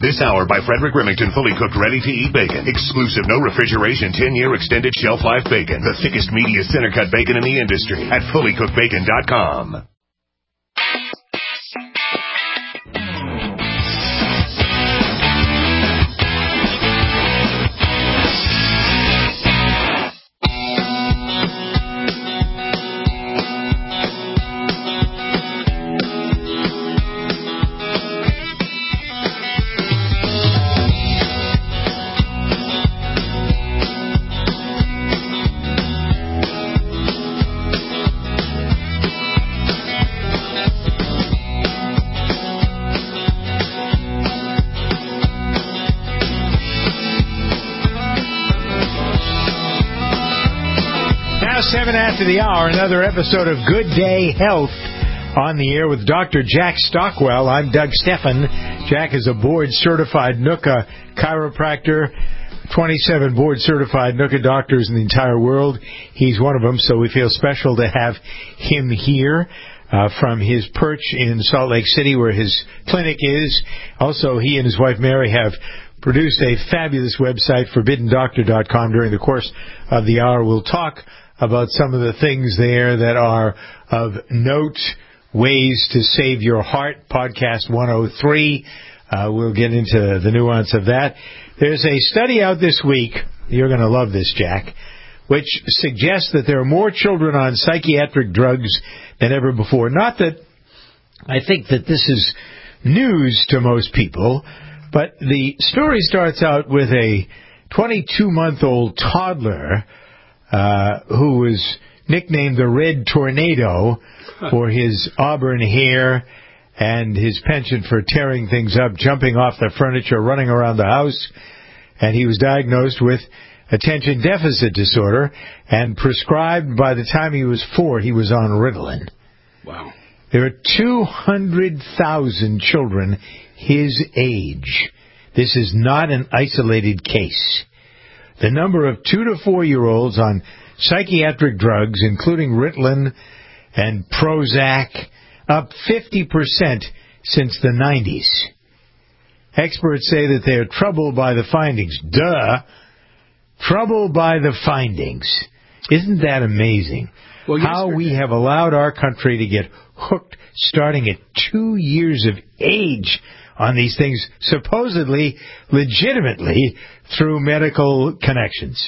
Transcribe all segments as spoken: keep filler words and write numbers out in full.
This hour by Frederick Remington, fully cooked, ready-to-eat bacon. Exclusive, no refrigeration, ten-year extended shelf life bacon. The thickest, meatiest, center-cut bacon in the industry at fully cooked bacon dot com. Seven after the hour, another episode of Good Day Health on the air with Doctor Jack Stockwell. I'm Doug Stephan. Jack is a board-certified N U C A chiropractor, twenty-seven board-certified N U C A doctors in the entire world. He's one of them, so we feel special to have him here uh, from his perch in Salt Lake City where his clinic is. Also, he and his wife Mary have produced a fabulous website, forbidden doctor dot com. During the course of the hour, we'll talk about some of the things there that are of note, ways to save your heart, podcast one oh three. Uh, we'll get into the nuance of that. There's a study out this week, you're going to love this, Jack, which suggests that there are more children on psychiatric drugs than ever before. Not that I think that this is news to most people, but the story starts out with a twenty-two-month-old toddler Uh, who was nicknamed the Red Tornado for his auburn hair and his penchant for tearing things up, jumping off the furniture, running around the house. And he was diagnosed with attention deficit disorder and prescribed by the time he was four, he was on Ritalin. Wow. There are two hundred thousand children his age. This is not an isolated case. The number of two to four-year-olds on psychiatric drugs, including Ritalin and Prozac, up fifty percent since the nineties. Experts say that they are troubled by the findings. Duh! Troubled by the findings. Isn't that amazing? Well, how we have allowed our country to get hooked starting at two years of age on these things, supposedly, legitimately, through medical connections.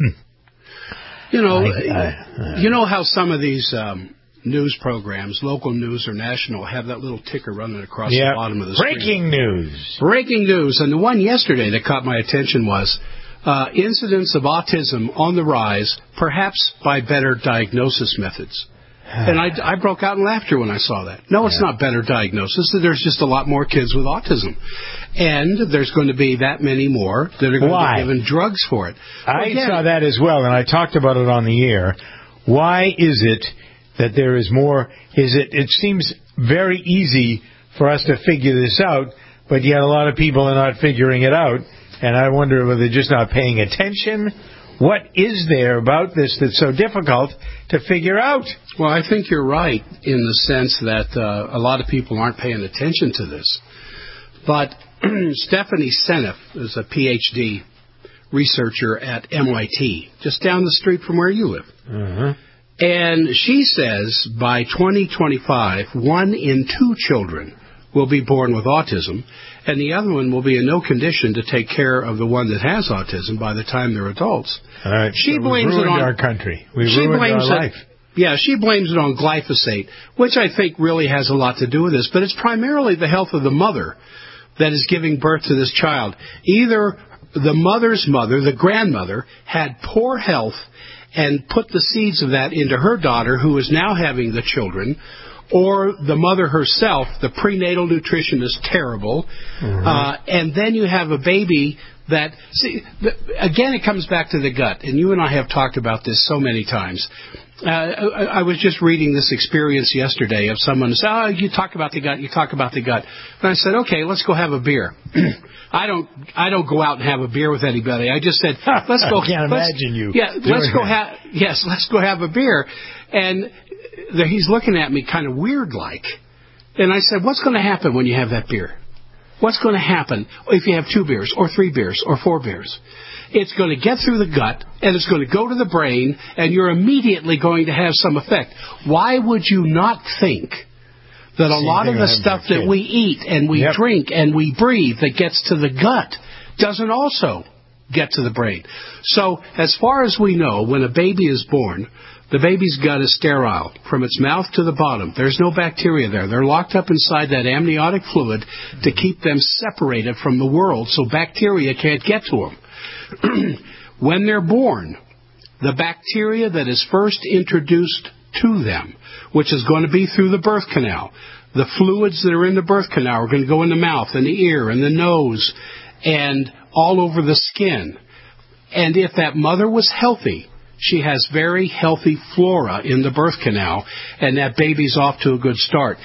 you know, I, I, uh, you know how some of these um, news programs, local news or national, have that little ticker running across yeah, the bottom of the screen. Breaking news. Breaking news. And the one yesterday that caught my attention was uh, incidence of autism on the rise, perhaps by better diagnosis methods. And I, I broke out in laughter when I saw that. No, it's yeah. not better diagnosis. There's just a lot more kids with autism. And there's going to be that many more that are going Why? to be given drugs for it. I well, again, saw that as well, and I talked about it on the air. Why is it that there is more? Is it? It seems very easy for us to figure this out, but yet a lot of people are not figuring it out. And I wonder whether they're just not paying attention. What is there about this that's so difficult to figure out? Well, I think you're right in the sense that uh, a lot of people aren't paying attention to this. But Stephanie Seneff is a P H D researcher at M I T, just down the street from where you live. Uh-huh. And she says by twenty twenty-five, one in two children will be born with autism, and the other one will be in no condition to take care of the one that has autism by the time they're adults. All right. She so blames it on our country. We she ruined blames our it, life. Yeah, she blames it on glyphosate, which I think really has a lot to do with this. But it's primarily the health of the mother that is giving birth to this child. Either the mother's mother, the grandmother, had poor health and put the seeds of that into her daughter, who is now having the children, or the mother herself, the prenatal nutrition is terrible, mm-hmm. uh, and then you have a baby that, see, the, again, it comes back to the gut, and you and I have talked about this so many times. Uh, I, I was just reading this experience yesterday of someone who said, oh, you talk about the gut, you talk about the gut. And I said, okay, let's go have a beer. I don't I don't go out and have a beer with anybody. I just said, let's go. I can't imagine you. Yeah, let's go have, yes, let's go have a beer. And he's looking at me kind of weird like. And I said, what's going to happen when you have that beer? what's going to happen if you have two beers or three beers or four beers? It's going to get through the gut, and it's going to go to the brain, and you're immediately going to have some effect. Why would you not think that a Same lot of the stuff that we eat and we yep. drink and we breathe that gets to the gut doesn't also get to the brain? So as far as we know, when a baby is born, the baby's gut is sterile from its mouth to the bottom. There's no bacteria there. They're locked up inside that amniotic fluid to keep them separated from the world so bacteria can't get to them. When they're born, the bacteria that is first introduced to them, which is going to be through the birth canal, the fluids that are in the birth canal are going to go in the mouth and the ear and the nose and all over the skin. And if that mother was healthy, she has very healthy flora in the birth canal, and that baby's off to a good start.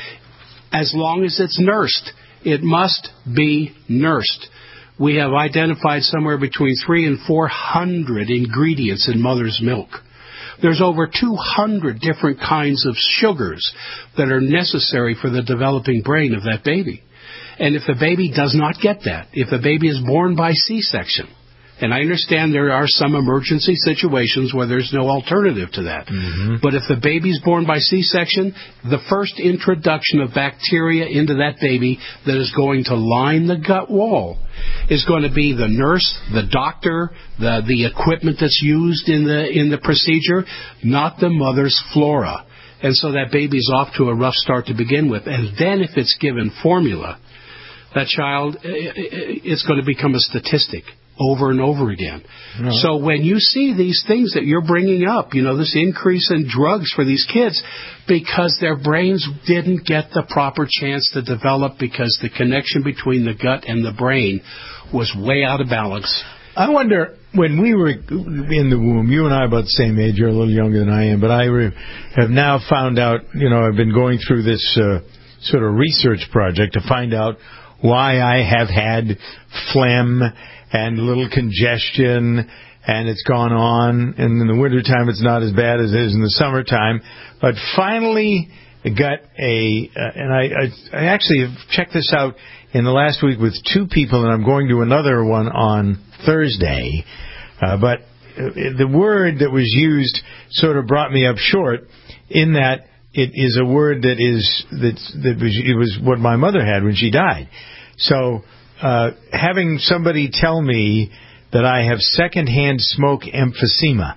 As long as it's nursed, it must be nursed. We have identified somewhere between three and four hundred ingredients in mother's milk. There's over two hundred different kinds of sugars that are necessary for the developing brain of that baby. And if the baby does not get that, if the baby is born by C-section, and I understand there are some emergency situations where there's no alternative to that. Mm-hmm. But if the baby's born by C-section, the first introduction of bacteria into that baby that is going to line the gut wall is going to be the nurse, the doctor, the, the equipment that's used in the, in the procedure, not the mother's flora. And so that baby's off to a rough start to begin with. And then if it's given formula, that child, it's going to become a statistic over and over again. No. So when you see these things that you're bringing up, you know, this increase in drugs for these kids, because their brains didn't get the proper chance to develop because the connection between the gut and the brain was way out of balance. I wonder, when we were in the womb, you and I are about the same age, you're a little younger than I am, but I re- have now found out, you know, I've been going through this uh, sort of research project to find out why I have had phlegm and a little congestion, and it's gone on, and in the wintertime it's not as bad as it is in the summertime. But finally got a, uh, and I, I, I actually have checked this out in the last week with two people, and I'm going to another one on Thursday. Uh, but the word that was used sort of brought me up short in that it is a word that is, that's, that was, it was what my mother had when she died. So, Uh, having somebody tell me that I have secondhand smoke emphysema,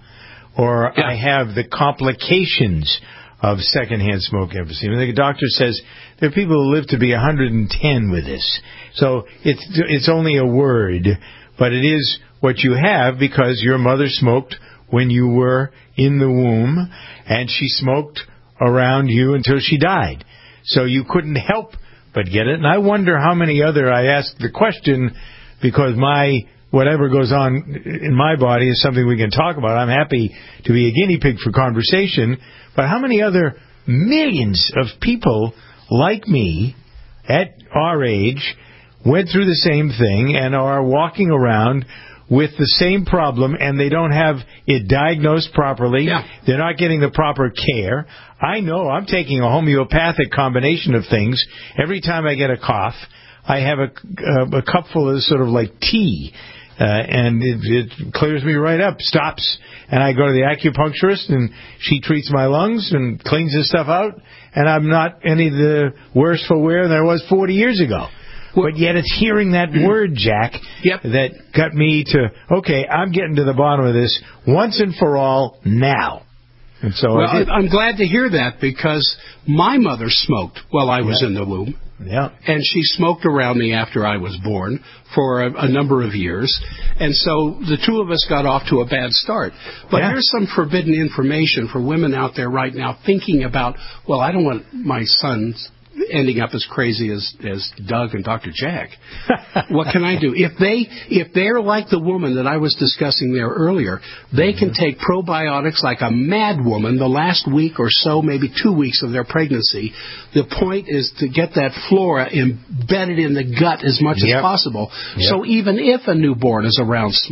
or yeah. I have the complications of secondhand smoke emphysema. The doctor says there are people who live to be one hundred ten with this. So it's it's only a word, but it is what you have because your mother smoked when you were in the womb, and she smoked around you until she died. So you couldn't help but get it. And I wonder how many other, I ask the question because my, whatever goes on in my body is something we can talk about. I'm happy to be a guinea pig for conversation. But how many other millions of people like me at our age went through the same thing and are walking around with the same problem, and they don't have it diagnosed properly. Yeah. They're not getting the proper care. I know I'm taking a homeopathic combination of things. Every time I get a cough, I have a, a, a cupful of sort of like tea, uh, and it, it clears me right up, stops, and I go to the acupuncturist, and she treats my lungs and cleans this stuff out, and I'm not any the worse for wear than I was forty years ago. But yet it's hearing that word, Jack, yep. that got me to, okay, I'm getting to the bottom of this once and for all now. And so well, I did. I'm glad to hear that because my mother smoked while I was yeah. in the womb. Yeah. And she smoked around me after I was born for a, a number of years. And so the two of us got off to a bad start. But yeah. here's some forbidden information for women out there right now thinking about, well, I don't want my sons ending up as crazy as, as Doug and Doctor Jack. What can I do? If they if they're like the woman that I was discussing there earlier, they can take probiotics like a mad woman the last week or so, maybe two weeks of their pregnancy. The point is to get that flora embedded in the gut as much yep. as possible. Yep. So even if a newborn is around smoke,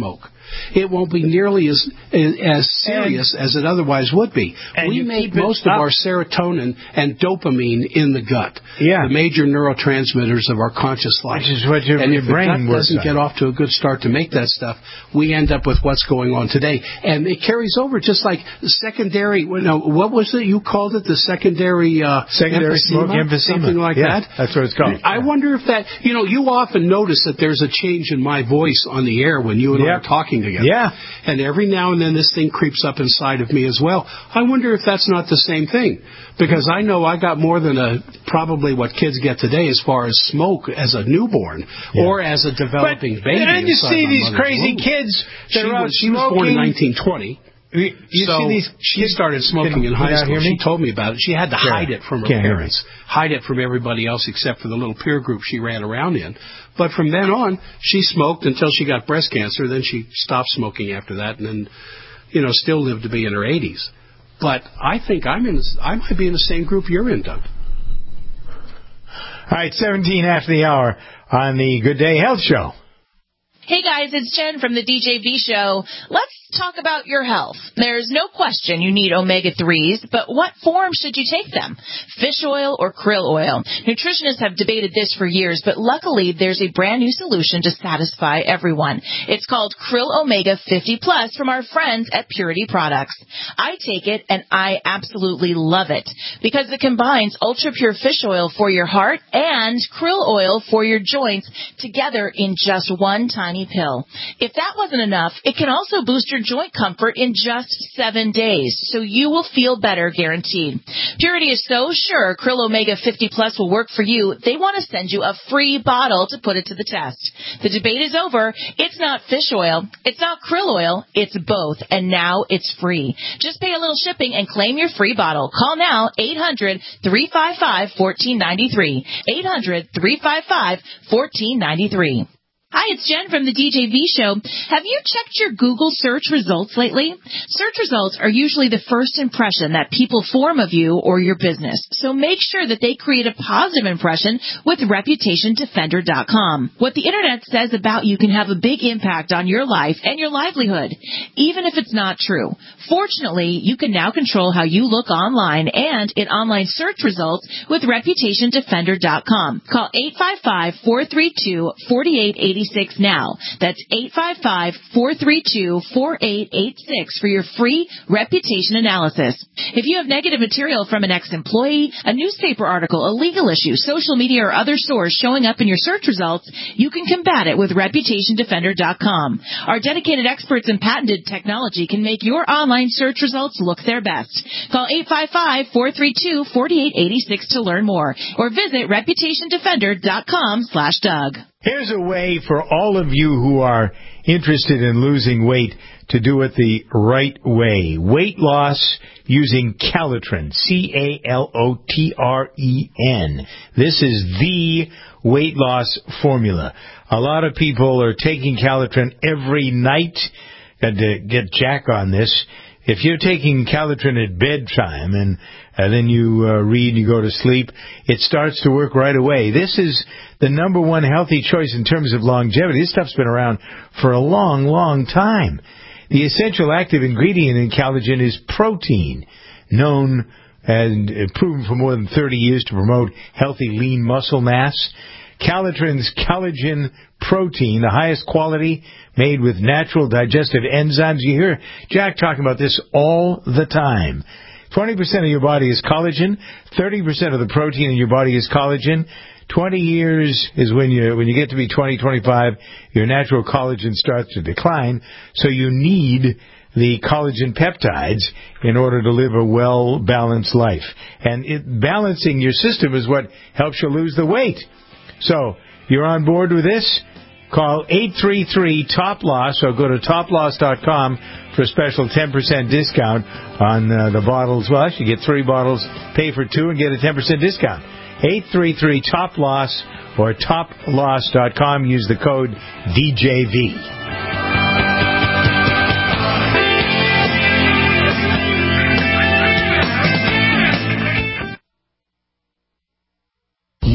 it won't be nearly as as serious and, as it otherwise would be. We make most of our serotonin and dopamine in the gut, yeah. the major neurotransmitters of our conscious life. Which is what your, and your if brain the gut doesn't on. get off to a good start to make that stuff, we end up with what's going on today. And it carries over just like secondary, no, what was it you called it? The secondary, uh, secondary emphysema? smoke emphysema. Something like yeah, that? That's what it's called. I yeah. wonder if that, you know, you often notice that there's a change in my voice on the air when you and yep. I are talking together. Yeah. And every now and then this thing creeps up inside of me as well. I wonder if that's not the same thing. Because I know I got more than a, probably what kids get today as far as smoke as a newborn yeah. or as a developing but, baby. And you see these crazy womb. kids that she are out was, she smoking. was born in nineteen twenty. You, you so see these she started smoking can, in high school. She me? told me about it. She had to yeah. hide it from her Can't parents, hide it from everybody else except for the little peer group she ran around in. But from then on, she smoked until she got breast cancer. Then she stopped smoking after that, and then, you know, still lived to be in her eighties. But I think I'm in. I might be in the same group you're in, Doug. All right, seventeen after the hour on the Good Day Health Show. Hey guys, it's Jen from the D J V Show. Let's talk about your health. There's no question you need omega threes, but what form should you take them? Fish oil or krill oil? Nutritionists have debated this for years, but luckily there's a brand new solution to satisfy everyone. It's called Krill Omega fifty plus from our friends at Purity Products. I take it and I absolutely love it because it combines ultra pure fish oil for your heart and krill oil for your joints together in just one tiny pill. If that wasn't enough, it can also boost your joint comfort in just seven days, so you will feel better guaranteed. Purity is so sure Krill Omega fifty plus will work for you, they want to send you a free bottle to put it to the test. The debate is over. It's not fish oil. It's not krill oil. It's both, and now it's free. Just pay a little shipping and claim your free bottle. Call now, eight hundred, three five five, one four nine three, eight hundred, three five five, one four nine three. Hi, it's Jen from the D J V Show. Have you checked your Google search results lately? Search results are usually the first impression that people form of you or your business, so make sure that they create a positive impression with reputation defender dot com. What the Internet says about you can have a big impact on your life and your livelihood, even if it's not true. Fortunately, you can now control how you look online and in online search results with reputation defender dot com. Call eight five five, four three two, four eight eight six now. That's eight five five, four three two, four eight eight six for your free reputation analysis. If you have negative material from an ex-employee, a newspaper article, a legal issue, social media, or other source showing up in your search results, you can combat it with reputation defender dot com. Our dedicated experts in patented technology can make your online search results look their best. Call eight five five, four three two, four eight eight six to learn more, or visit reputation defender dot com slash Doug. Here's a way for all of you who are interested in losing weight to do it the right way. Weight loss using Calitrin, C A L O T R E N. This is the weight loss formula. A lot of people are taking Calitrin every night. Got to get Jack on this. If you're taking Calitrin at bedtime and uh, then you uh, read, you go to sleep, it starts to work right away. This is the number one healthy choice in terms of longevity. This stuff's been around for a long, long time. The essential active ingredient in collagen is protein, known and proven for more than thirty years to promote healthy, lean muscle mass. Calitrin's collagen protein, the highest quality, made with natural digestive enzymes. You hear Jack talking about this all the time. twenty percent of your body is collagen. thirty percent of the protein in your body is collagen. twenty years is when you when you get to be twenty, twenty-five, your natural collagen starts to decline. So you need the collagen peptides in order to live a well-balanced life. And it, balancing your system is what helps you lose the weight. So, you're on board with this? Call eight three three, T O P loss or go to top loss dot com for a special ten percent discount on uh, the bottles. Well, actually, get three bottles, pay for two, and get a ten percent discount. eight three three, T O P loss or top loss dot com. Use the code D J V. You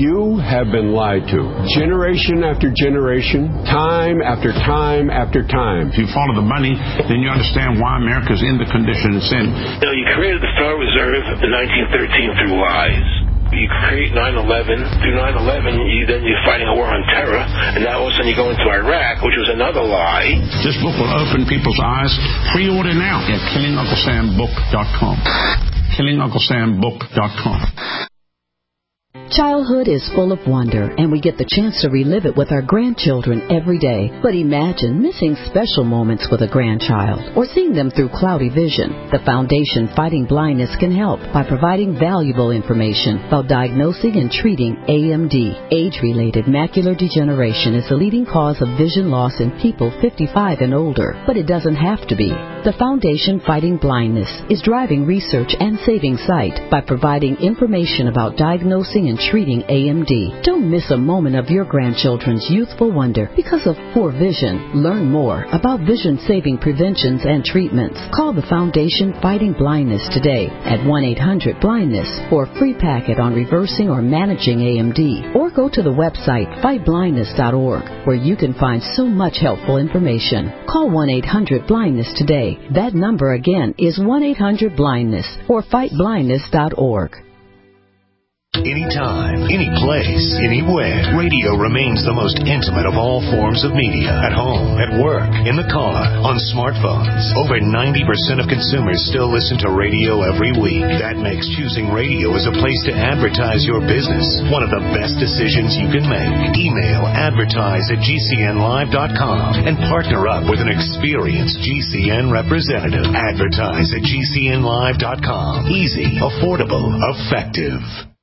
have been lied to. Generation after generation, time after time after time. If you follow the money, then you understand why America's in the condition it's in. You know, you created the Federal Reserve in nineteen thirteen through lies. You create nine eleven. Through nine eleven, you, then you're fighting a war on terror, and now all of a sudden you go into Iraq, which was another lie. This book will open people's eyes. Pre-order now at killing uncle sam book dot com. killing uncle sam book dot com. Childhood is full of wonder, and we get the chance to relive it with our grandchildren every day. But imagine missing special moments with a grandchild or seeing them through cloudy vision. The Foundation Fighting Blindness can help by providing valuable information about diagnosing and treating A M D. Age-related macular degeneration is the leading cause of vision loss in people fifty-five and older, but it doesn't have to be. The Foundation Fighting Blindness is driving research and saving sight by providing information about diagnosing and treating A M D. Don't miss a moment of your grandchildren's youthful wonder because of poor vision. Learn more about vision-saving preventions and treatments. Call the Foundation Fighting Blindness today at one eight hundred blindness for a free packet on reversing or managing A M D. Or go to the website fight blindness dot org where you can find so much helpful information. Call one eight hundred blindness today. That number again is one eight hundred blindness or fight blindness dot org. Anytime, any place, anywhere, radio remains the most intimate of all forms of media. At home, at work, in the car, on smartphones. Over ninety percent of consumers still listen to radio every week. That makes choosing radio as a place to advertise your business one of the best decisions you can make. Email advertise at G C N live dot com and partner up with an experienced G C N representative. Advertise at G C N live dot com. Easy, affordable, effective.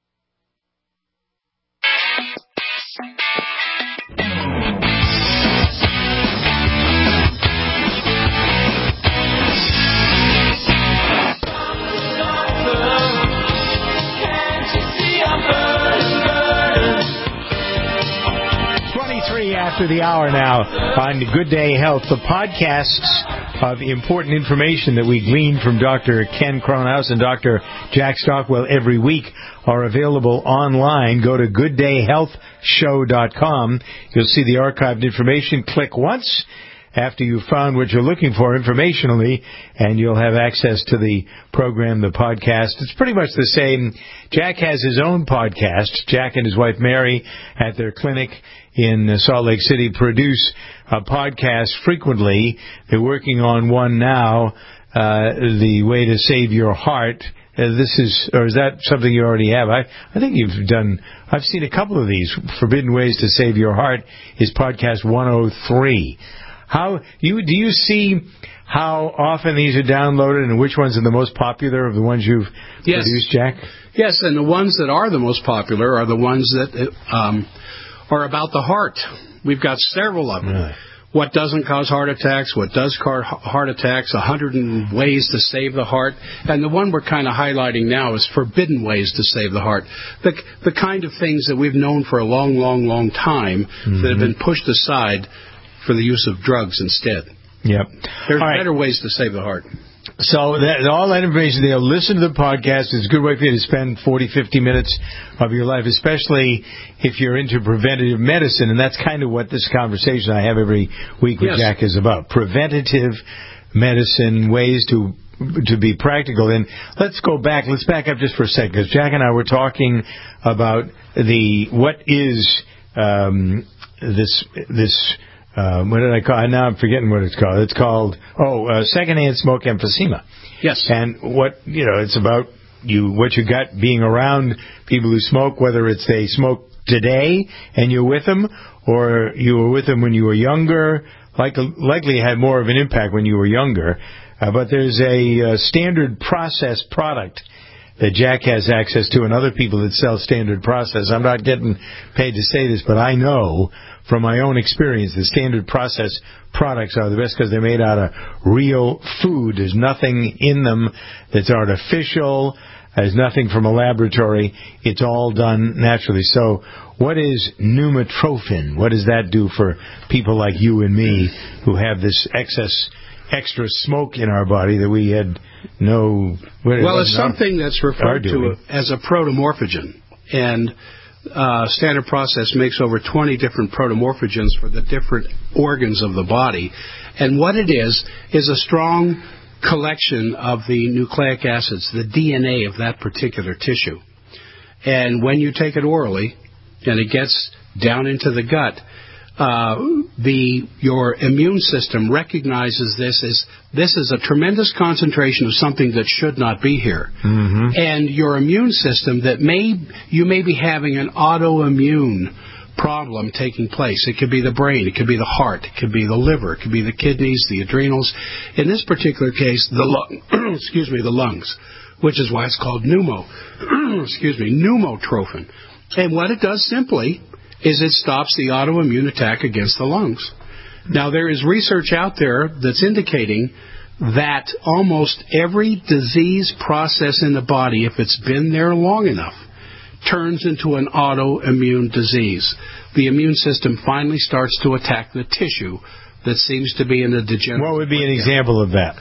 After the hour now on Good Day Health, the podcasts of important information that we glean from Doctor Ken Cronhaus and Doctor Jack Stockwell every week are available online. Go to good day health show dot com. You'll see the archived information. Click once after you've found what you're looking for informationally, and you'll have access to the program, the podcast. It's pretty much the same. Jack has his own podcast. Jack and his wife Mary at their clinic in Salt Lake City produce a podcast frequently. They're working on one now, uh, The Way to Save Your Heart. Uh, this is, or is that something you already have? I, I think you've done, I've seen a couple of these. Forbidden Ways to Save Your Heart is podcast one oh three. How, you, do you see how often these are downloaded and which ones are the most popular of the ones you've yes. produced, Jack? Yes, and the ones that are the most popular are the ones that um, are about the heart. We've got several of them. Really? What doesn't cause heart attacks, what does cause heart attacks, one hundred ways to save the heart. And the one we're kind of highlighting now is forbidden ways to save the heart. The, the kind of things that we've known for a long, long, long time mm-hmm. that have been pushed aside for the use of drugs instead. Yep. There's all better right. ways to save the heart. So that, all that information there, listen to the podcast. It's a good way for you to spend forty, fifty minutes of your life, especially if you're into preventative medicine. And that's kind of what this conversation I have every week with yes. Jack is about. Preventative medicine, ways to to be practical. And let's go back. Let's back up just for a second, because Jack and I were talking about the what is um, this this. Uh, what did I call it? Now I'm forgetting what it's called. It's called, oh, uh, secondhand smoke emphysema. Yes. And what, you know, it's about you, what you got being around people who smoke, whether it's they smoke today and you're with them, or you were with them when you were younger. Like, likely had more of an impact when you were younger. Uh, but there's a uh, standard process product that Jack has access to, and other people that sell standard process. I'm not getting paid to say this, but I know from my own experience that standard process products are the best because they're made out of real food. There's nothing in them that's artificial. There's nothing from a laboratory. It's all done naturally. So what is pneumotrophin? What does that do for people like you and me who have this excess extra smoke in our body that we had no... Well, it's something that's referred to as a protomorphogen. And uh, standard process makes over twenty different protomorphogens for the different organs of the body. And what it is, is a strong collection of the nucleic acids, the D N A of that particular tissue. And when you take it orally, and it gets down into the gut, uh, the your immune system recognizes this as this is a tremendous concentration of something that should not be here. Mm-hmm. And your immune system that may you may be having an autoimmune problem taking place. It could be the brain, it could be the heart, it could be the liver, it could be the kidneys, the adrenals. In this particular case, the lung, excuse me, the lungs, which is why it's called pneumo, excuse me, pneumotrophin. And what it does simply is it stops the autoimmune attack against the lungs. Now, there is research out there that's indicating that almost every disease process in the body, if it's been there long enough, turns into an autoimmune disease. The immune system finally starts to attack the tissue that seems to be in a degenerative. What would be an example of that?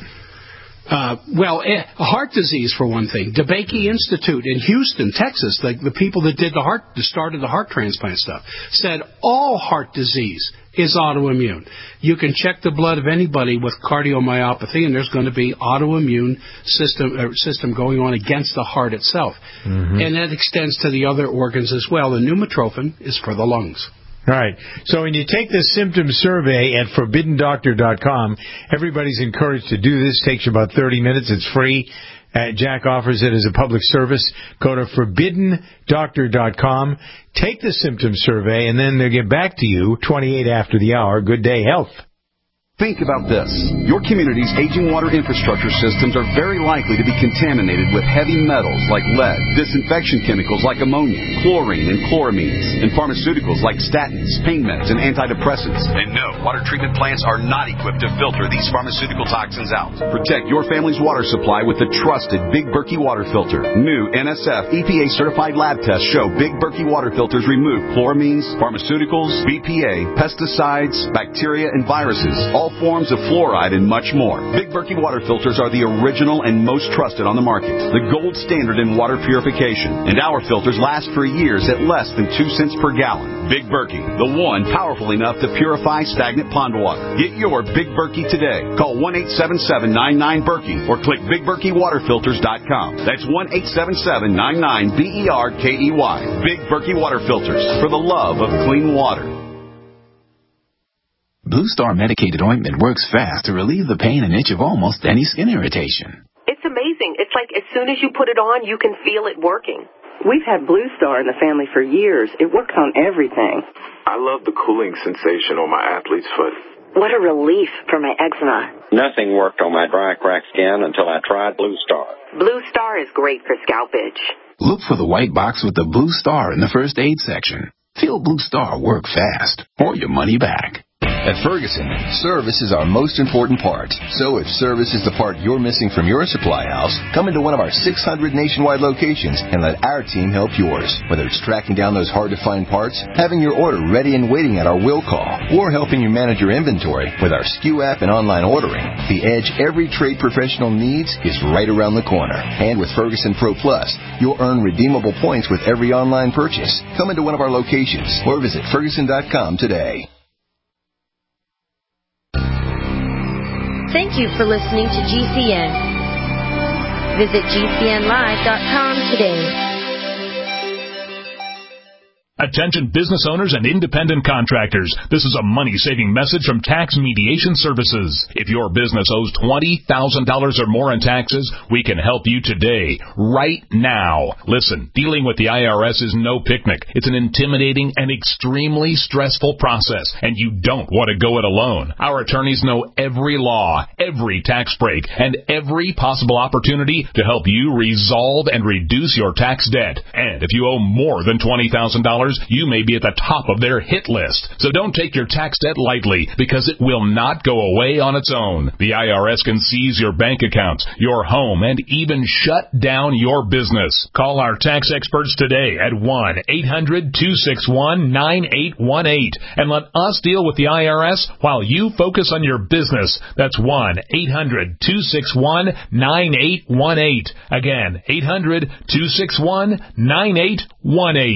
Uh, well, eh, heart disease, for one thing. DeBakey Institute in Houston, Texas, the, the people that did the heart, that started the heart transplant stuff, said all heart disease is autoimmune. You can check the blood of anybody with cardiomyopathy, and there's going to be autoimmune system uh, system going on against the heart itself. Mm-hmm. And that extends to the other organs as well. The pneumotrophin is for the lungs. Right. So when you take the symptom survey at forbidden doctor dot com, everybody's encouraged to do this. It takes you about thirty minutes. It's free. Uh, Jack offers it as a public service. Go to forbidden doctor dot com, take the symptom survey, and then they'll get back to you twenty-eight after the hour. Good day, health. Think about this. Your community's aging water infrastructure systems are very likely to be contaminated with heavy metals like lead, disinfection chemicals like ammonia, chlorine and chloramines, and pharmaceuticals like statins, pain meds, and antidepressants. And no, water treatment plants are not equipped to filter these pharmaceutical toxins out. Protect your family's water supply with the trusted Big Berkey water filter. New N S F E P A-certified lab tests show Big Berkey water filters remove chloramines, pharmaceuticals, B P A, pesticides, bacteria, and viruses, all forms of fluoride, and much more. Big Berkey water filters are the original and most trusted on the market, the gold standard in water purification. And our filters last for years at less than two cents per gallon. Big Berkey, the one powerful enough to purify stagnant pond water. Get your Big Berkey today. Call one eight seven seven, nine nine, Berkey or click big berkey water filters dot com. That's one eight seven seven, nine nine, B E R K E Y. Big Berkey water filters, for the love of clean water. Blue Star medicated ointment works fast to relieve the pain and itch of almost any skin irritation. It's amazing. It's like as soon as you put it on, you can feel it working. We've had Blue Star in the family for years. It works on everything. I love the cooling sensation on my athlete's foot. What a relief for my eczema. Nothing worked on my dry, cracked skin until I tried Blue Star. Blue Star is great for scalp itch. Look for the white box with the Blue Star in the first aid section. Feel Blue Star work fast, or your money back. At Ferguson, service is our most important part. So if service is the part you're missing from your supply house, come into one of our six hundred nationwide locations and let our team help yours. Whether it's tracking down those hard-to-find parts, having your order ready and waiting at our will call, or helping you manage your inventory with our S K U app and online ordering, the edge every trade professional needs is right around the corner. And with Ferguson Pro Plus, you'll earn redeemable points with every online purchase. Come into one of our locations or visit ferguson dot com today. Thank you for listening to G C N. Visit G C N live dot com today. Attention business owners and independent contractors. This is a money-saving message from Tax Mediation Services. If your business owes twenty thousand dollars or more in taxes, we can help you today, right now. Listen, dealing with the I R S is no picnic. It's an intimidating and extremely stressful process, and you don't want to go it alone. Our attorneys know every law, every tax break, and every possible opportunity to help you resolve and reduce your tax debt. And if you owe more than twenty thousand dollars, you may be at the top of their hit list. So don't take your tax debt lightly, because it will not go away on its own. The I R S can seize your bank accounts, your home, and even shut down your business. Call our tax experts today at one eight hundred, two six one, nine eight one eight and let us deal with the I R S while you focus on your business. That's one eight hundred, two six one, nine eight one eight. Again, eight hundred, two six one, nine eight one eight.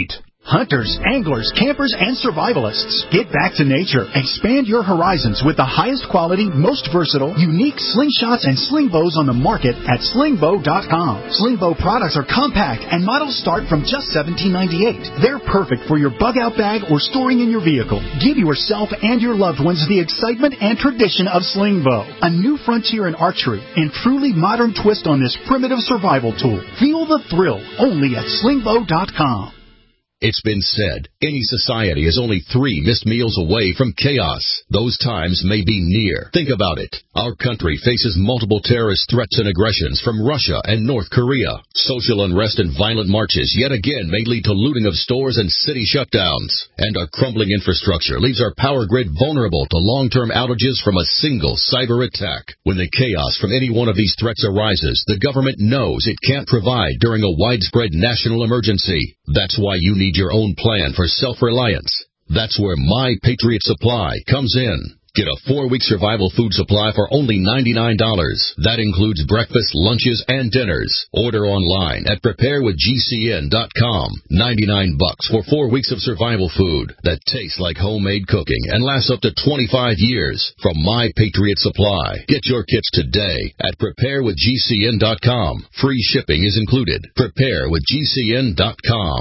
Hunters, anglers, campers, and survivalists, get back to nature. Expand your horizons with the highest quality, most versatile, unique slingshots and sling bows on the market at sling bow dot com. Sling bow products are compact and models start from just seventeen ninety-eight. They're perfect for your bug out bag or storing in your vehicle. Give yourself and your loved ones the excitement and tradition of sling bow, a new frontier in archery and truly modern twist on this primitive survival tool. Feel the thrill only at sling bow dot com. It's been said, any society is only three missed meals away from chaos. Those times may be near. Think about it. Our country faces multiple terrorist threats and aggressions from Russia and North Korea. Social unrest and violent marches yet again may lead to looting of stores and city shutdowns. And our crumbling infrastructure leaves our power grid vulnerable to long-term outages from a single cyber attack. When the chaos from any one of these threats arises, the government knows it can't provide during a widespread national emergency. That's why you need your own plan for self-reliance. That's where My Patriot Supply comes in. Get a four-week survival food supply for only ninety-nine dollars. That includes breakfast, lunches, and dinners. Order online at prepare with G C N dot com. ninety-nine bucks for four weeks of survival food that tastes like homemade cooking and lasts up to twenty-five years from My Patriot Supply. Get your kits today at prepare with G C N dot com. Free shipping is included. prepare with G C N dot com.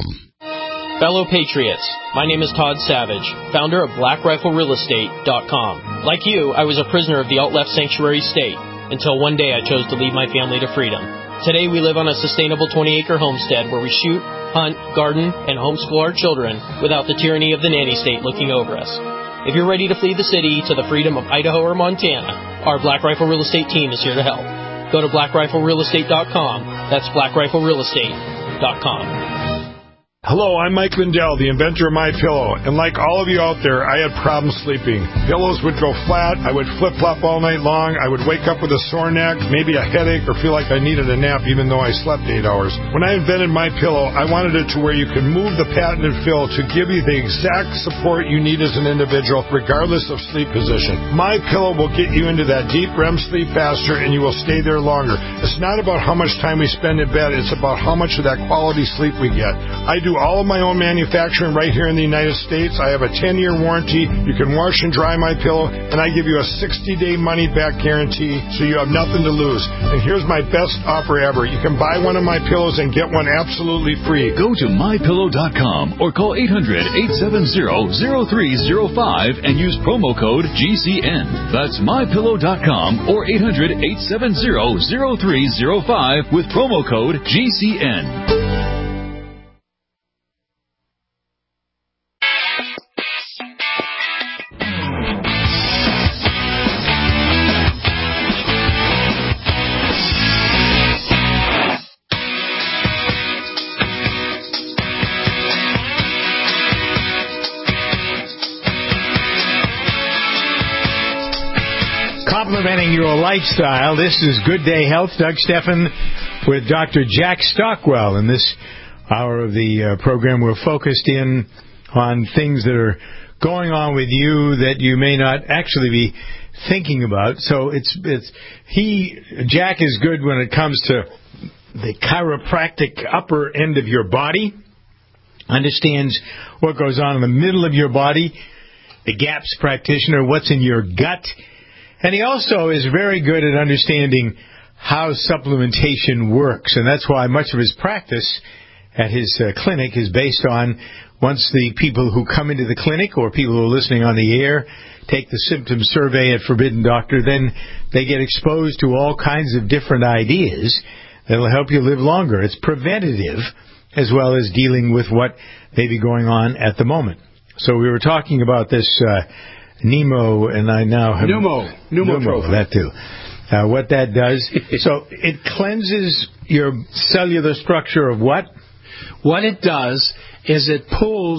Fellow Patriots, my name is Todd Savage, founder of Black Rifle Real Estate dot com. Like you, I was a prisoner of the alt-left sanctuary state until one day I chose to lead my family to freedom. Today we live on a sustainable twenty-acre homestead where we shoot, hunt, garden, and homeschool our children without the tyranny of the nanny state looking over us. If you're ready to flee the city to the freedom of Idaho or Montana, our Black Rifle Real Estate team is here to help. Go to Black Rifle Real Estate dot com. That's Black Rifle Real Estate dot com. Hello, I'm Mike Lindell, the inventor of MyPillow, and like all of you out there, I had problems sleeping. Pillows would go flat, I would flip-flop all night long, I would wake up with a sore neck, maybe a headache, or feel like I needed a nap even though I slept eight hours. When I invented MyPillow, I wanted it to where you could move the patented fill to give you the exact support you need as an individual, regardless of sleep position. MyPillow will get you into that deep R E M sleep faster, and you will stay there longer. It's not about how much time we spend in bed, it's about how much of that quality sleep we get. I do all of my own manufacturing right here in the United States. I have a ten-year warranty. You can wash and dry my pillow, and I give you a sixty-day money-back guarantee, so you have nothing to lose. And here's my best offer ever. You can buy one of my pillows and get one absolutely free. Go to my pillow dot com or call eight hundred, eight seven zero, zero three zero five and use promo code G C N. That's my pillow dot com or eight hundred, eight seven zero, zero three zero five with promo code G C N. Complimenting your lifestyle. This is Good Day Health. Doug Steffen with Doctor Jack Stockwell. In this hour of the uh, program, we're focused in on things that are going on with you that you may not actually be thinking about. So it's it's he Jack is good when it comes to the chiropractic upper end of your body. Understands what goes on in the middle of your body. The GAPS practitioner, what's in your gut. And he also is very good at understanding how supplementation works. And that's why much of his practice at his uh, clinic is based on once the people who come into the clinic or people who are listening on the air take the symptom survey at Forbidden Doctor, then they get exposed to all kinds of different ideas that will help you live longer. It's preventative as well as dealing with what may be going on at the moment. So we were talking about this uh, Nemo, and I now have... Pneumo. Pneumotrophin. That too. Uh, what that does. So it cleanses your cellular structure of what? What it does is it pulls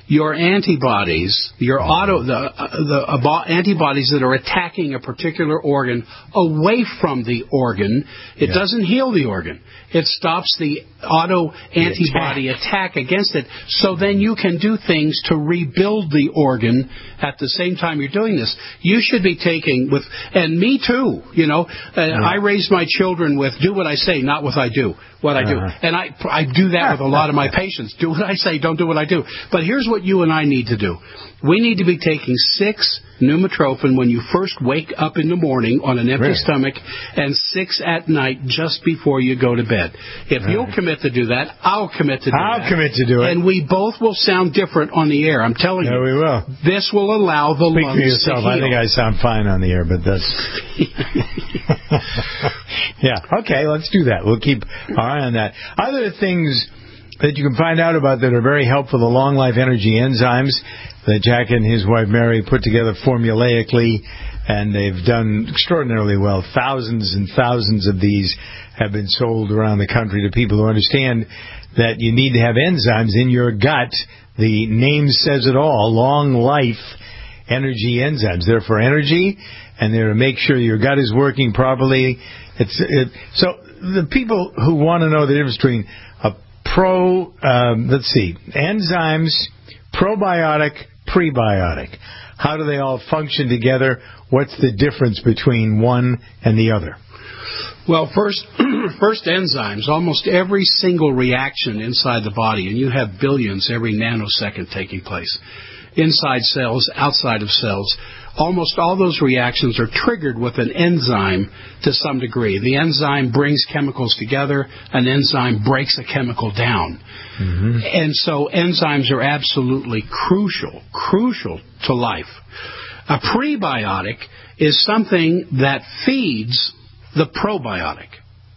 your antibodies, your auto, the, uh, the uh, antibodies that are attacking a particular organ away from the organ. It yeah. doesn't heal the organ. It stops the auto antibody attack. attack against it. So then you can do things to rebuild the organ at the same time you're doing this. You should be taking with, and me too, you know, uh, yeah. I raise my children with do what I say, not what I do. What I do. Uh-huh. And I I do that with a lot of my patients. Do what I say, don't do what I do. But here's what you and I need to do. We need to be taking six Numitrophin when you first wake up in the morning on an empty really? stomach, and six at night just before you go to bed. If All you'll right. commit to do that, I'll commit to do I'll that. I'll commit to do it. And we both will sound different on the air. I'm telling yeah, you. we will. This will allow the Speak lungs for yourself. to heal. I think I sound fine on the air, but that's... yeah, okay, let's do that. We'll keep our eye on that. Other things that you can find out about that are very helpful, the Long Life Energy enzymes that Jack and his wife Mary put together formulaically, and they've done extraordinarily well. Thousands and thousands of these have been sold around the country to people who understand that you need to have enzymes in your gut. The name says it all, Long Life Energy enzymes. They're for energy, and they're to make sure your gut is working properly. It's it, so the people who want to know the difference between a pro, um, let's see, enzymes, probiotic, prebiotic. How do they all function together? What's the difference between one and the other? Well, first, first enzymes, almost every single reaction inside the body, and you have billions every nanosecond taking place, inside cells, outside of cells, almost all those reactions are triggered with an enzyme to some degree. The enzyme brings chemicals together. An enzyme breaks a chemical down. Mm-hmm. And so enzymes are absolutely crucial, crucial to life. A prebiotic is something that feeds the probiotic.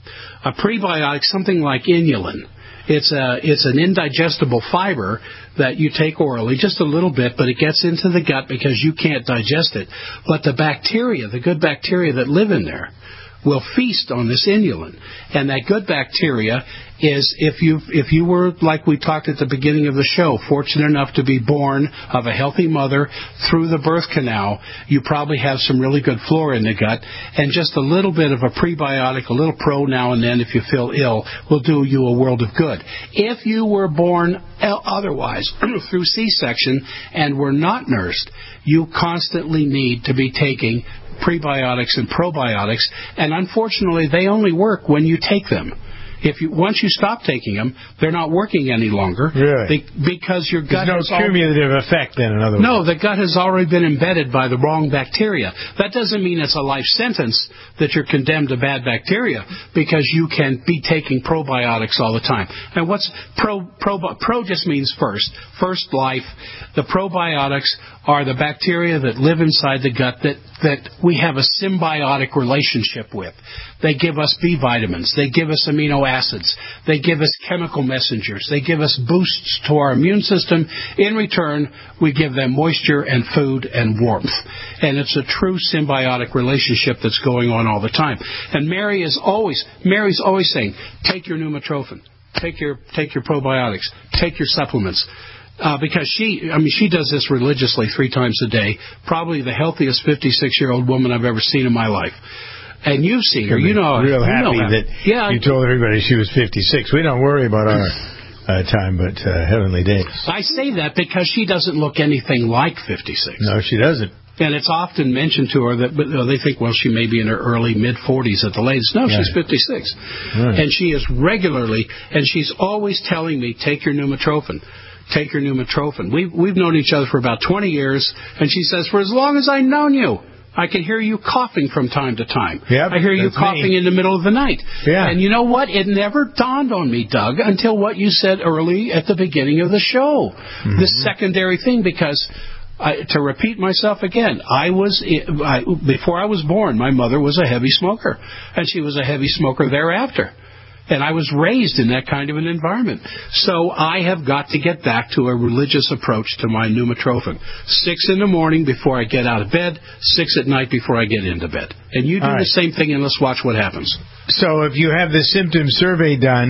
A prebiotic, something like inulin. It's a it's an indigestible fiber that you take orally, just a little bit, but it gets into the gut because you can't digest it. But the bacteria, the good bacteria that live in there, will feast on this inulin. And that good bacteria is, if you if you were, like we talked at the beginning of the show, fortunate enough to be born of a healthy mother through the birth canal, you probably have some really good flora in the gut, and just a little bit of a prebiotic, a little pro now and then if you feel ill, will do you a world of good. If you were born otherwise, through C-section, and were not nursed, you constantly need to be taking prebiotics and probiotics, and unfortunately they only work when you take them. If you once you stop taking them, they're not working any longer. Really? They, because your gut There's no has cumulative al- effect then, in other words. No, the gut has already been embedded by the wrong bacteria. That doesn't mean it's a life sentence that you're condemned to bad bacteria, because you can be taking probiotics all the time. And what's pro, pro, pro just means first, first life. The probiotics are the bacteria that live inside the gut that, that we have a symbiotic relationship with. They give us B vitamins. They give us amino acids. They give us chemical messengers. They give us boosts to our immune system. In return, we give them moisture and food and warmth. And it's a true symbiotic relationship that's going on all the time. And Mary is always, Mary's always saying, take your Numitrophin, take your, take your probiotics, take your supplements. Uh, because she, I mean, she does this religiously three times a day. Probably the healthiest fifty-six-year-old woman I've ever seen in my life. And you've seen her. You know, real you happy know that yeah, you told everybody she was fifty-six. We don't worry about our uh, time, but uh, heavenly days. I say that because she doesn't look anything like fifty-six. No, she doesn't. And it's often mentioned to her that but, uh, they think, well, she may be in her early, mid-forties at the latest. No, yeah. She's fifty-six. Right. And she is regularly, and she's always telling me, take your Numitrophin. Take your Numitrophin. We've, we've known each other for about twenty years, and she says, for as long as I've known you, I can hear you coughing from time to time. Yep, I hear you coughing me. in the middle of the night. Yeah. And you know what? It never dawned on me, Doug, until what you said early at the beginning of the show. Mm-hmm. This secondary thing, because I, to repeat myself again, I was I, before I was born, my mother was a heavy smoker, and she was a heavy smoker thereafter. And I was raised in that kind of an environment. So I have got to get back to a religious approach to my Numitrophin. Six in the morning before I get out of bed, six at night before I get into bed. And you do All right. the same thing, and let's watch what happens. So if you have the symptom survey done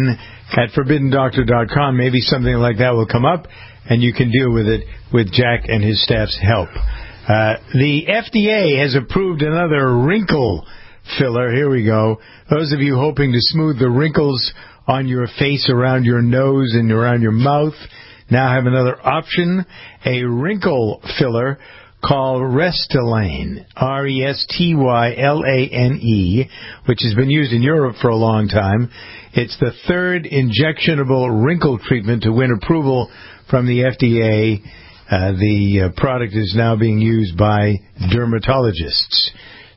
at forbidden doctor dot com. Maybe something like that will come up, and you can deal with it with Jack and his staff's help. Uh, the F D A has approved another wrinkle filler. Here we go. Those of you hoping to smooth the wrinkles on your face, around your nose, and around your mouth now have another option, a wrinkle filler called Restylane, R E S T Y L A N E, which has been used in Europe for a long time. It's the third injectionable wrinkle treatment to win approval from the F D A. Uh, the uh, product is now being used by dermatologists.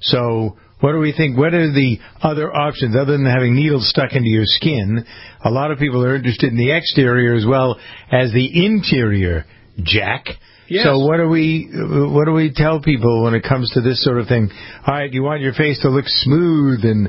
So what do we think? What are the other options other than having needles stuck into your skin? A lot of people are interested in the exterior as well as the interior, Jack. Yes. So what do we what do we tell people when it comes to this sort of thing? All right, you want your face to look smooth and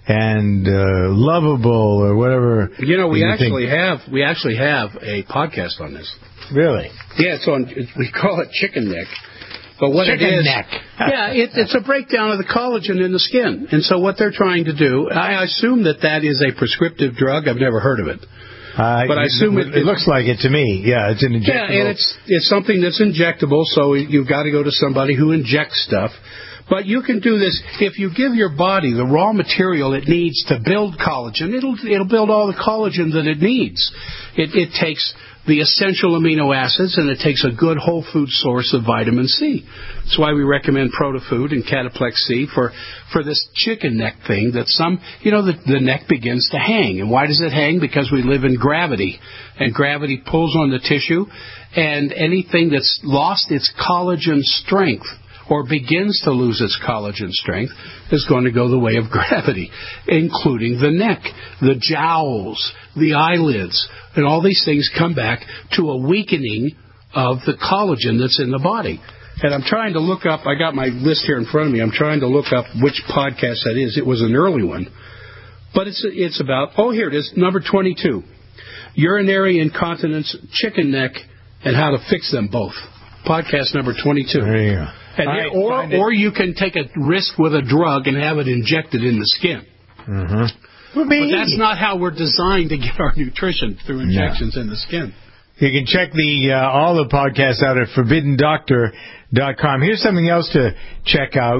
and uh, lovable or whatever. You know, we you actually think. have we actually have a podcast on this. Really? Yeah, it's on. It's, we call it Chicken Neck. But what Chicken it is, neck. yeah, it, it's a breakdown of the collagen in the skin. And so what they're trying to do, I assume that that is a prescriptive drug. I've never heard of it. Uh, but I assume it, it, it looks like it to me. Yeah, it's an injectable. Yeah, and it's it's something that's injectable, so you've got to go to somebody who injects stuff. But you can do this if you give your body the raw material it needs to build collagen. It'll it'll build all the collagen that it needs. It, it takes the essential amino acids, and it takes a good whole food source of vitamin C. That's why we recommend ProtoFood and Cataplex C for, for this chicken neck thing that some, you know, the, the neck begins to hang. And why does it hang? Because we live in gravity, and gravity pulls on the tissue, and anything that's lost its collagen strength or begins to lose its collagen strength is going to go the way of gravity, including the neck, the jowls, the eyelids, and all these things come back to a weakening of the collagen that's in the body. And I'm trying to look up, I got my list here in front of me, I'm trying to look up which podcast that is. It was an early one. But it's it's about, oh, here it is, number twenty-two, urinary incontinence, chicken neck, and how to fix them both. Podcast number twenty-two. There you go. And right, it, or or you can take a risk with a drug and have it injected in the skin. Mm-hmm. But that's not how we're designed to get our nutrition, through injections no. in the skin. You can check the uh, all the podcasts out at forbidden doctor dot com. Here's something else to check out.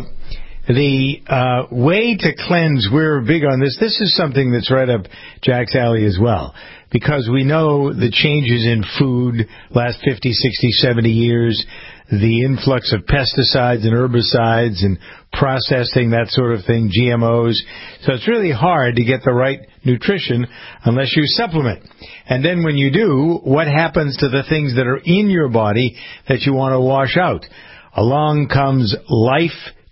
The uh, way to cleanse, we're big on this. This is something that's right up Jack's alley as well, because we know the changes in food last fifty, sixty, seventy years, the influx of pesticides and herbicides and processing, that sort of thing, G M Os. So it's really hard to get the right nutrition unless you supplement. And then when you do, what happens to the things that are in your body that you want to wash out? Along comes Life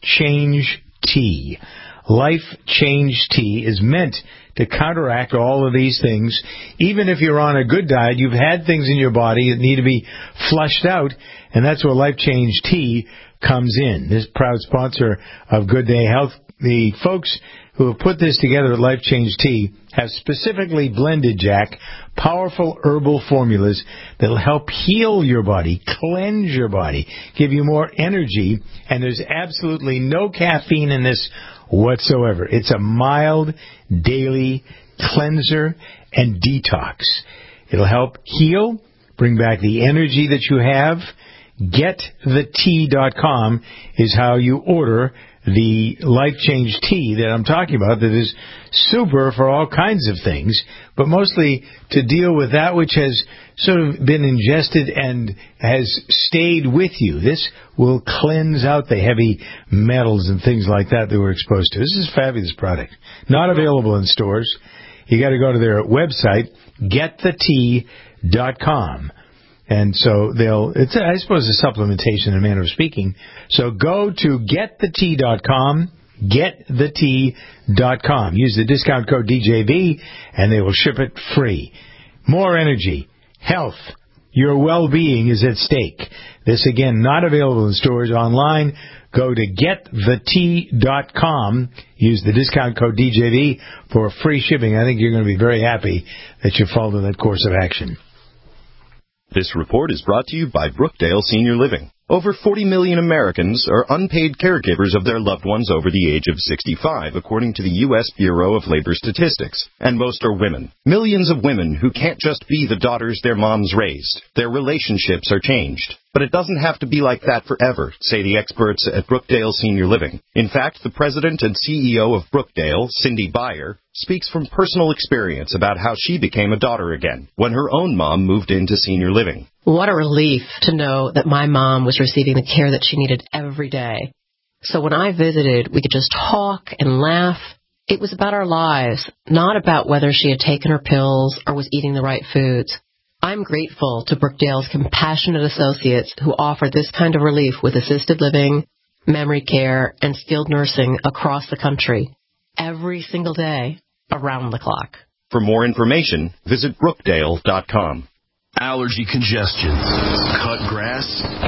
Change Tea. Life Change Tea is meant to counteract all of these things. Even if you're on a good diet, you've had things in your body that need to be flushed out, and that's where Life Change Tea comes in. This proud sponsor of Good Day Health, the folks who have put this together at Life Change Tea have specifically blended, Jack, powerful herbal formulas that will help heal your body, cleanse your body, give you more energy, and there's absolutely no caffeine in this whatsoever. It's a mild daily cleanser and detox. It'll help heal, bring back the energy that you have. get the tea dot com is how you order the Life Change Tea that I'm talking about, that is super for all kinds of things, but mostly to deal with that which has sort of been ingested and has stayed with you. This will cleanse out the heavy metals and things like that that we're exposed to. This is a fabulous product. Not available in stores. You got to go to their website, get the tea dot com. And so they'll, it's, I suppose, a supplementation in a manner of speaking. So go to get the tea dot com, get the tea dot com. Use the discount code D J B, and they will ship it free. More energy, health, your well-being is at stake. This, again, not available in stores. Online, go to get the tea dot com. Use the discount code D J B for free shipping. I think you're going to be very happy that you followed that course of action. This report is brought to you by Brookdale Senior Living. Over forty million Americans are unpaid caregivers of their loved ones over the age of sixty-five, according to the U S Bureau of Labor Statistics, and most are women. Millions of women who can't just be the daughters their moms raised. Their relationships are changed. But it doesn't have to be like that forever, say the experts at Brookdale Senior Living. In fact, the president and C E O of Brookdale, Cindy Beyer, speaks from personal experience about how she became a daughter again when her own mom moved into senior living. What a relief to know that my mom was receiving the care that she needed every day. So when I visited, we could just talk and laugh. It was about our lives, not about whether she had taken her pills or was eating the right foods. I'm grateful to Brookdale's compassionate associates who offer this kind of relief with assisted living, memory care, and skilled nursing across the country, every single day, around the clock. For more information, visit brookdale dot com. Allergy congestion, cut grass,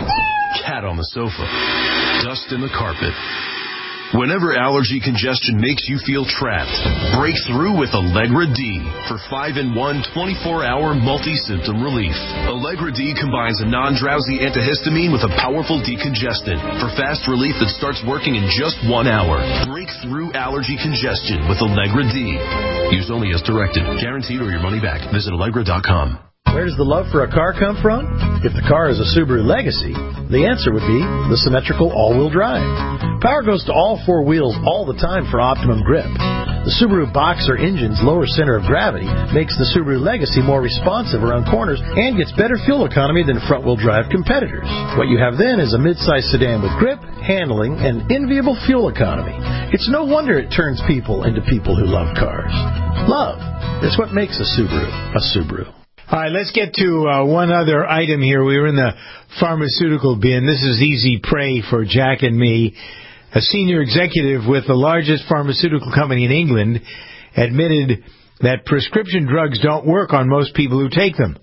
cat on the sofa, dust in the carpet. Whenever allergy congestion makes you feel trapped, break through with Allegra D for five in one twenty-four hour multi-symptom relief. Allegra D combines a non-drowsy antihistamine with a powerful decongestant for fast relief that starts working in just one hour. Break through allergy congestion with Allegra D. Use only as directed. Guaranteed or your money back. Visit Allegra dot com. Where does the love for a car come from? If the car is a Subaru Legacy, the answer would be the symmetrical all-wheel drive. Power goes to all four wheels all the time for optimum grip. The Subaru Boxer engine's lower center of gravity makes the Subaru Legacy more responsive around corners and gets better fuel economy than front-wheel drive competitors. What you have then is a mid-size sedan with grip, handling, and enviable fuel economy. It's no wonder it turns people into people who love cars. Love is what makes a Subaru a Subaru. All right, let's get to uh, one other item here. We were in the pharmaceutical bin. This is easy prey for Jack and me. A senior executive with the largest pharmaceutical company in England admitted that prescription drugs don't work on most people who take them.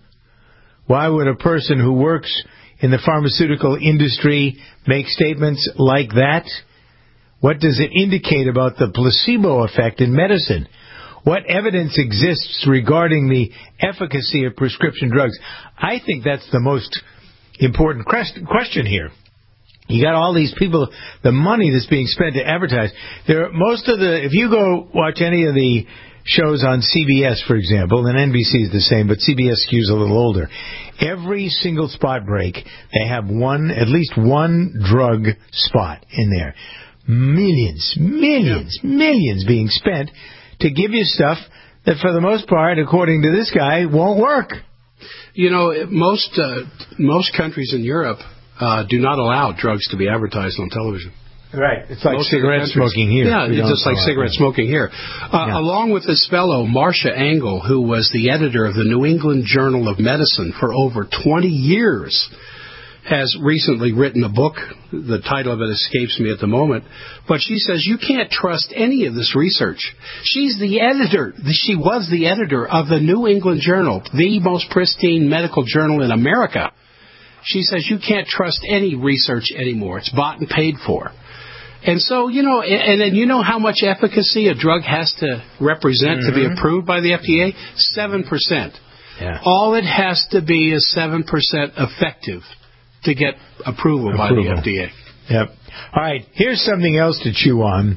Why would a person who works in the pharmaceutical industry make statements like that? What does it indicate about the placebo effect in medicine? What evidence exists regarding the efficacy of prescription drugs? I think that's the most important question here. You got all these people, the money that's being spent to advertise. There are most of the, if you go watch any of the shows on C B S, for example, and N B C is the same, but C B S skews a little older. Every single spot break, they have one, at least one drug spot in there. Millions, millions, millions being spent to give you stuff that, for the most part, according to this guy, won't work. You know, most uh, most countries in Europe uh, do not allow drugs to be advertised on television. Right. It's like Most cigarette smoking here. Yeah, it's just like cigarette smoking here. Uh, yeah. Along with this fellow, Marcia Engel, who was the editor of the New England Journal of Medicine for over twenty years, has recently written a book. The title of it escapes me at the moment. But she says you can't trust any of this research. She's the editor. She was the editor of the New England Journal, the most pristine medical journal in America. She says you can't trust any research anymore. It's bought and paid for. And so, you know, and then you know how much efficacy a drug has to represent mm-hmm. to be approved by the F D A? seven percent. Yeah. All it has to be is seven percent effective to get approval, approval by the F D A. Yep. All right, here's something else to chew on.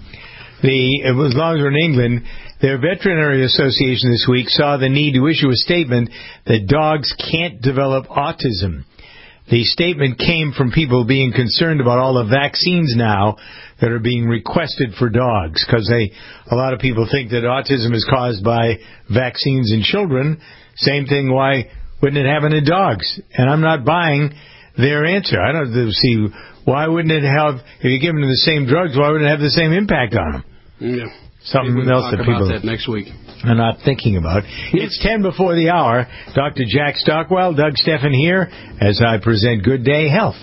The as long as we're in England, their veterinary association this week saw the need to issue a statement that dogs can't develop autism. The statement came from people being concerned about all the vaccines now that are being requested for dogs, because they, a lot of people think that autism is caused by vaccines in children. Same thing, why wouldn't it happen in dogs? And I'm not buying their answer. I don't see, why wouldn't it have, if you give them the same drugs, why wouldn't it have the same impact on them? Yeah. Something Maybe else we'll that people about that next week. are not thinking about. It's ten before the hour. Doctor Jack Stockwell, Doug Steffen here, as I present Good Day Health.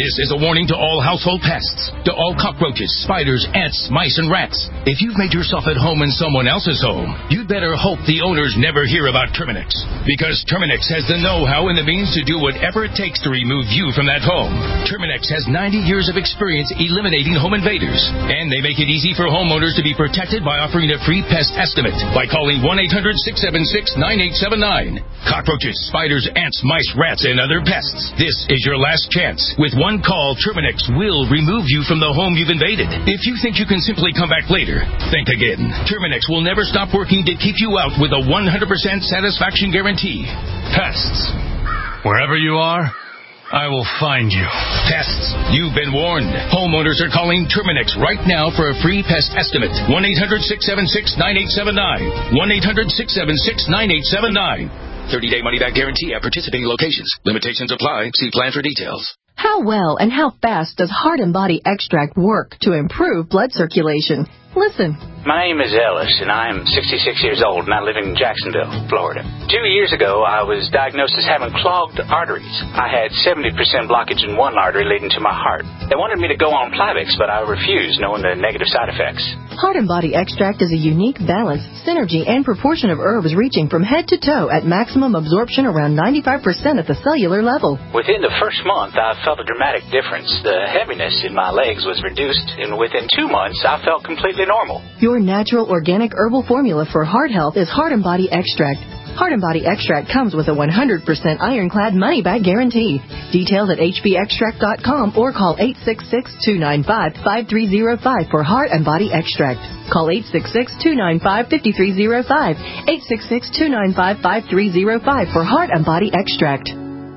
This is a warning to all household pests, to all cockroaches, spiders, ants, mice, and rats. If you've made yourself at home in someone else's home, you'd better hope the owners never hear about Terminix. Because Terminix has the know-how and the means to do whatever it takes to remove you from that home. Terminix has ninety years of experience eliminating home invaders. And they make it easy for homeowners to be protected by offering a free pest estimate by calling one eight hundred six seven six nine eight seven nine. Cockroaches, spiders, ants, mice, rats, and other pests. This is your last chance. With one call, Terminix will remove you from the home you've invaded. If you think you can simply come back later, think again. Terminix will never stop working to keep you out with a one hundred percent satisfaction guarantee. Pests. Wherever you are, I will find you. Pests, you've been warned. Homeowners are calling Terminix right now for a free pest estimate. one eight hundred six seven six nine eight seven nine. one eight hundred six seven six nine eight seven nine. thirty-day money-back guarantee at participating locations. Limitations apply. See plan for details. How well and how fast does Heart and Body Extract work to improve blood circulation? Listen. My name is Ellis, and I am sixty-six years old, and I live in Jacksonville, Florida. Two years ago, I was diagnosed as having clogged arteries. I had seventy percent blockage in one artery leading to my heart. They wanted me to go on Plavix, but I refused, knowing the negative side effects. Heart and Body Extract is a unique balance, synergy, and proportion of herbs reaching from head to toe at maximum absorption around ninety-five percent at the cellular level. Within the first month, I felt a dramatic difference. The heaviness in my legs was reduced, and within two months, I felt completely normal. Your natural organic herbal formula for heart health is Heart and Body Extract. Heart and Body Extract comes with a one hundred percent ironclad money-back guarantee. Details at h b extract dot com or call eight six six, two nine five, five three zero five for Heart and Body Extract. Call eight six six, two nine five, five three zero five, eight six six, two nine five, five three zero five for Heart and Body Extract.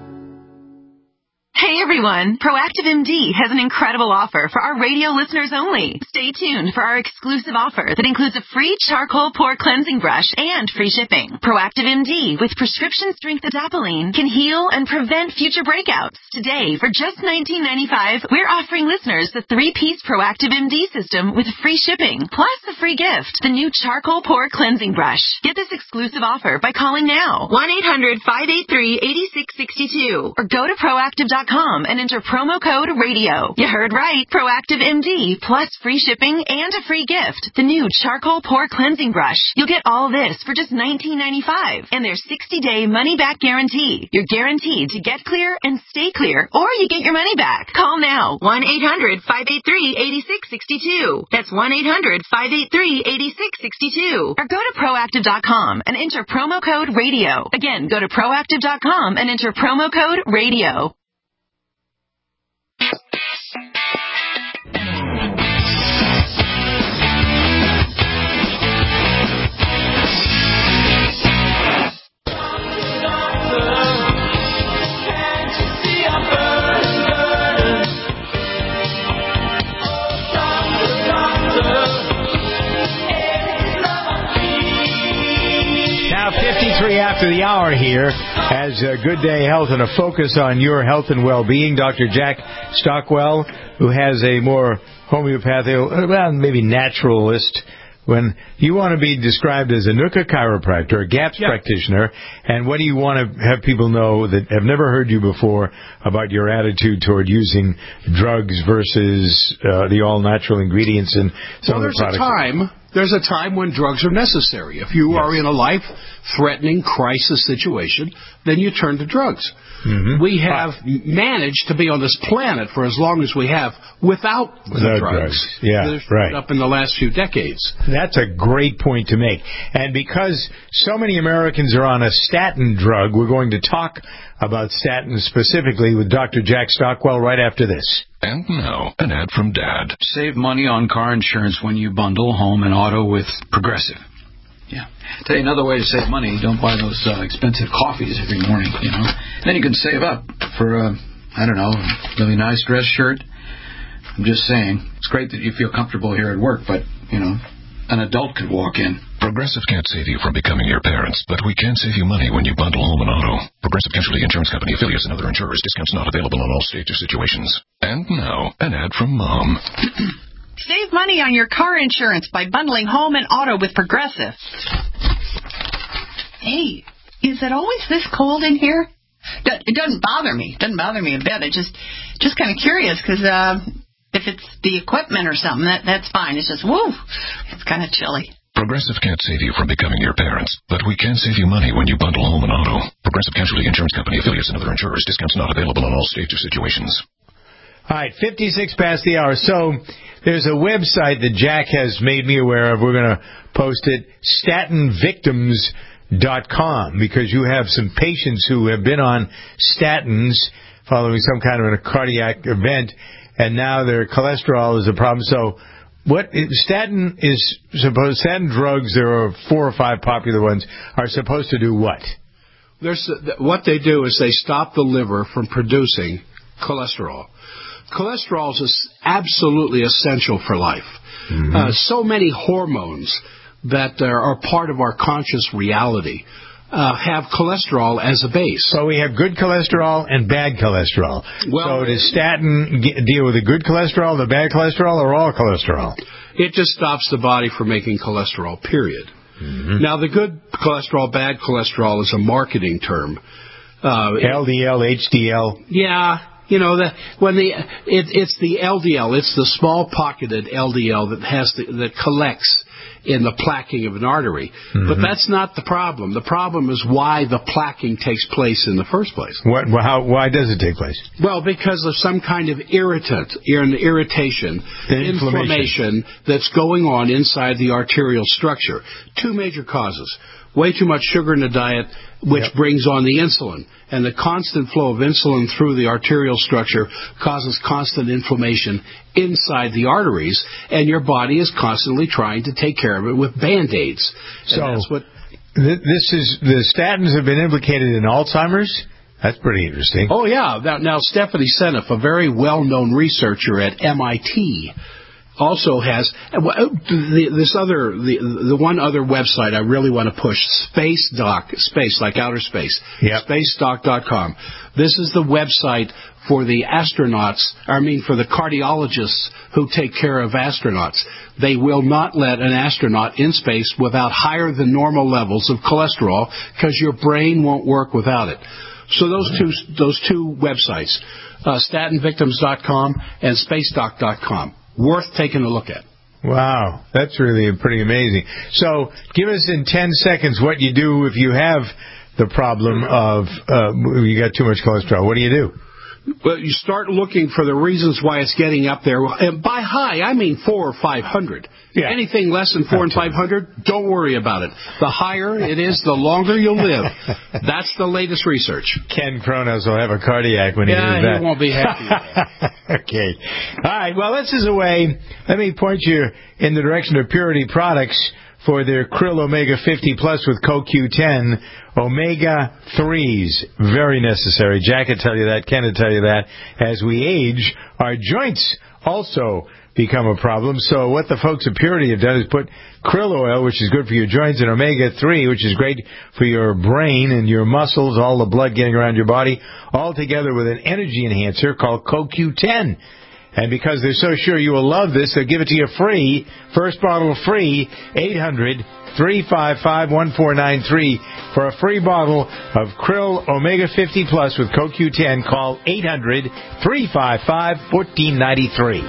Hey everyone, Proactive M D has an incredible offer for our radio listeners only. Stay tuned for our exclusive offer that includes a free charcoal pore cleansing brush and free shipping. Proactive M D with prescription strength adapalene can heal and prevent future breakouts. Today, for just nineteen ninety-five dollars, we're offering listeners the three-piece Proactive M D system with free shipping, plus the free gift, the new charcoal pore cleansing brush. Get this exclusive offer by calling now, one eight hundred, five eight three, eight six six two, or go to proactive dot com and enter promo code radio. You heard right. Proactive M D plus free shipping and a free gift. The new charcoal pore cleansing brush. You'll get all this for just nineteen ninety-five dollars and their sixty-day money-back guarantee. You're guaranteed to get clear and stay clear, or you get your money back. Call now. one eight hundred, five eight three, eight six six two. That's one eight hundred, five eight three, eight six six two. Or go to proactive dot com and enter promo code radio. Again, go to proactive dot com and enter promo code radio. fifty-three after the hour here as uh, Good Day Health and a focus on your health and well-being. Doctor Jack Stockwell, who has a more homeopathic, well, maybe naturalist, when you want to be described as a N U C A chiropractor, a GAPS yeah. practitioner, and what do you want to have people know that have never heard you before about your attitude toward using drugs versus uh, the all-natural ingredients in some well, of the products? Well, there's a time... There's a time when drugs are necessary. If you yes. are in a life-threatening crisis situation, then you turn to drugs. Mm-hmm. We have uh, managed to be on this planet for as long as we have without the drugs, drugs. Yeah, that have right. up in the last few decades. That's a great point to make. And because so many Americans are on a statin drug, we're going to talk about statins specifically with Doctor Jack Stockwell right after this. And now, an ad from Dad. Save money on car insurance when you bundle home and auto with Progressive. Yeah. Tell you another way to save money. Don't buy those uh, expensive coffees every morning, you know. Then you can save up for, uh, I don't know, a really nice dress shirt. I'm just saying. It's great that you feel comfortable here at work, but, you know, an adult could walk in. Progressive can't save you from becoming your parents, but we can save you money when you bundle home and auto. Progressive Casualty Insurance Company, affiliates, and other insurers. Discounts not available on all states or situations. And now, an ad from Mom. Save money on your car insurance by bundling home and auto with Progressive. Hey, is it always this cold in here? It doesn't bother me. It doesn't bother me a bit. It just just kind of curious because uh, if it's the equipment or something, that that's fine. It's just, woo, it's kind of chilly. Progressive can't save you from becoming your parents, but we can save you money when you bundle home and auto. Progressive Casualty Insurance Company, affiliates, and other insurers. Discounts not available in all states or situations. All right, fifty-six past the hour. So there's a website that Jack has made me aware of. We're going to post it, statin victims dot com, because you have some patients who have been on statins following some kind of a cardiac event, and now their cholesterol is a problem. So what statin is supposed, statin drugs, there are four or five popular ones, are supposed to do what? There's, what they do is they stop the liver from producing cholesterol. Cholesterol is absolutely essential for life. Mm-hmm. Uh, so many hormones that are, are part of our conscious reality uh, have cholesterol as a base. So we have good cholesterol and bad cholesterol. Well, so does statin get, deal with the good cholesterol, the bad cholesterol, or all cholesterol? It just stops the body from making cholesterol, period. Mm-hmm. Now, the good cholesterol, bad cholesterol is a marketing term. Uh, L D L, H D L. Yeah. You know, the, when the it, it's the L D L, it's the small pocketed L D L that has the, that collects in the plaquing of an artery. Mm-hmm. But that's not the problem. The problem is why the plaquing takes place in the first place. What? How? Why does it take place? Well, because of some kind of irritant, an irritation, inflammation that's going on inside the arterial structure. Two major causes. Way too much sugar in the diet, which yep. brings on the insulin. And the constant flow of insulin through the arterial structure causes constant inflammation inside the arteries, and your body is constantly trying to take care of it with Band-Aids. So and that's what th- this is, the statins have been implicated in Alzheimer's? That's pretty interesting. Oh, yeah. Now, now Stephanie Seneff, a very well-known researcher at M I T, also has this other the the one other website I really want to push, Space Doc, space like outer space, yep. space doc dot com. This is the website for the astronauts, I mean for the cardiologists who take care of astronauts. They will not let an astronaut in space without higher than normal levels of cholesterol because your brain won't work without it. So those two those two websites, uh, statin victims dot com and space doc dot com. Worth taking a look at. Wow, that's really pretty amazing. So give us in ten seconds what you do if you have the problem of uh, you got too much cholesterol. What do you do? Well, you start looking for the reasons why it's getting up there. And by high, I mean four or five hundred. Yeah. Anything less than four and five hundred, don't worry about it. The higher it is, the longer you'll live. That's the latest research. Ken Kronos will have a cardiac when yeah, he hears that. Yeah, he won't be happy. Okay. All right. Well, this is a way. Let me point you in the direction of Purity Products for their Krill Omega fifty Plus with Co Q ten. Omega threes, very necessary. Jack will tell you that, Ken will tell you that. As we age, our joints also become a problem. So what the folks at Purity have done is put krill oil, which is good for your joints, and omega three, which is great for your brain and your muscles, all the blood getting around your body, all together with an energy enhancer called Co Q ten. And because they're so sure you will love this, they'll give it to you free. First bottle free, eight hundred, three five five, one four nine three. For a free bottle of Krill Omega fifty Plus with Co Q ten, call eight hundred, three five five, one four nine three.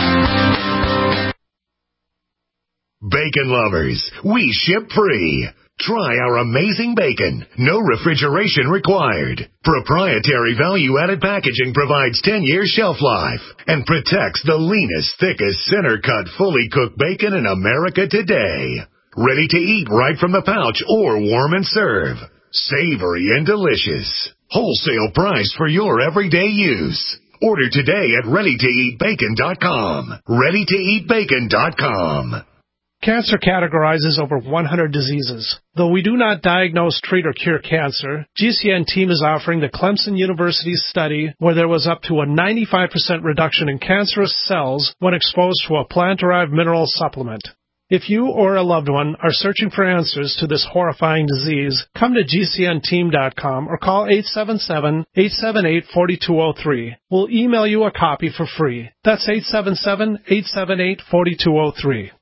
Bacon lovers, we ship free. Try our amazing bacon. No refrigeration required. Proprietary value-added packaging provides ten years shelf life and protects the leanest, thickest, center-cut, fully cooked bacon in America today. Ready to eat right from the pouch or warm and serve. Savory and delicious. Wholesale price for your everyday use. Order today at ready to eat bacon dot com. ready to eat bacon dot com. Cancer categorizes over one hundred diseases. Though we do not diagnose, treat, or cure cancer, G C N team is offering the Clemson University study where there was up to a ninety-five percent reduction in cancerous cells when exposed to a plant-derived mineral supplement. If you or a loved one are searching for answers to this horrifying disease, come to G C N team dot com or call eight seven seven, eight seven eight, four two zero three. We'll email you a copy for free. That's eight seven seven, eight seven eight, four two zero three.